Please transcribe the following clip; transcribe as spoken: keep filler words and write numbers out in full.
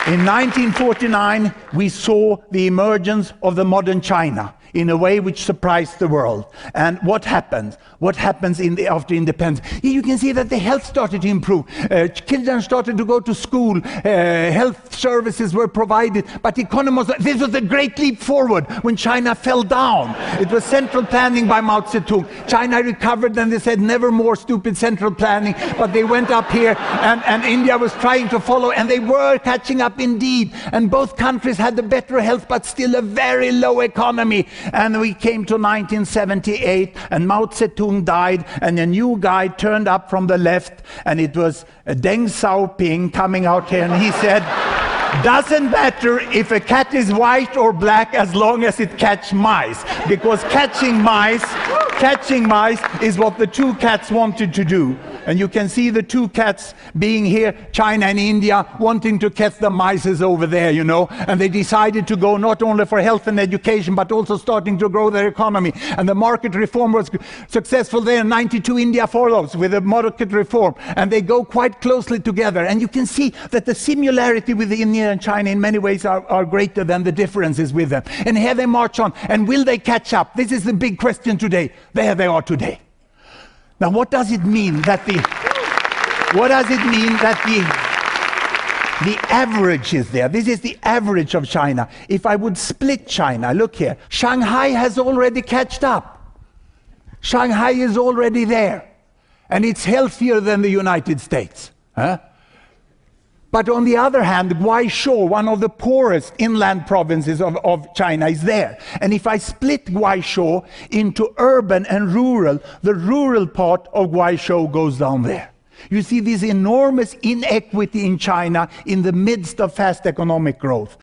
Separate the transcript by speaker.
Speaker 1: In nineteen forty-nine, we saw the emergence of the modern China in a way which surprised the world. And what happened? What happens in the, after independence? You can see that the health started to improve. Uh, children started to go to school. Uh, health services were provided. But the economy was, this was a great leap forward when China fell down. It was central planning by Mao Zedong. China recovered and they said never more stupid central planning. But they went up here and, and India was trying to follow and they were catching up indeed. And both countries had the better health but still a very low economy. And we came to nineteen seventy-eight and Mao Zedong died and a new guy turned up from the left and it was Deng Xiaoping coming out here and he said, doesn't matter if a cat is white or black as long as it catches mice. Because catching mice, catching mice is what the two cats wanted to do. And you can see the two cats being here, China and India, wanting to catch the mice over there, you know. And they decided to go not only for health and education, but also starting to grow their economy. And the market reform was successful there. In ninety-two, India follows with a market reform. And they go quite closely together. And you can see that the similarity with India and China in many ways are, are greater than the differences with them. And here they march on. And will they catch up? This is the big question today. There they are today. Now, what does it mean that the, what does it mean that the, the average is there? This is the average of China. If I would split China, look here, Shanghai has already catched up. Shanghai is already there. And it's healthier than the United States. Huh? But on the other hand, Guizhou, one of the poorest inland provinces of, of China, is there. And if I split Guizhou into urban and rural, the rural part of Guizhou goes down there. You see this enormous inequity in China in the midst of fast economic growth.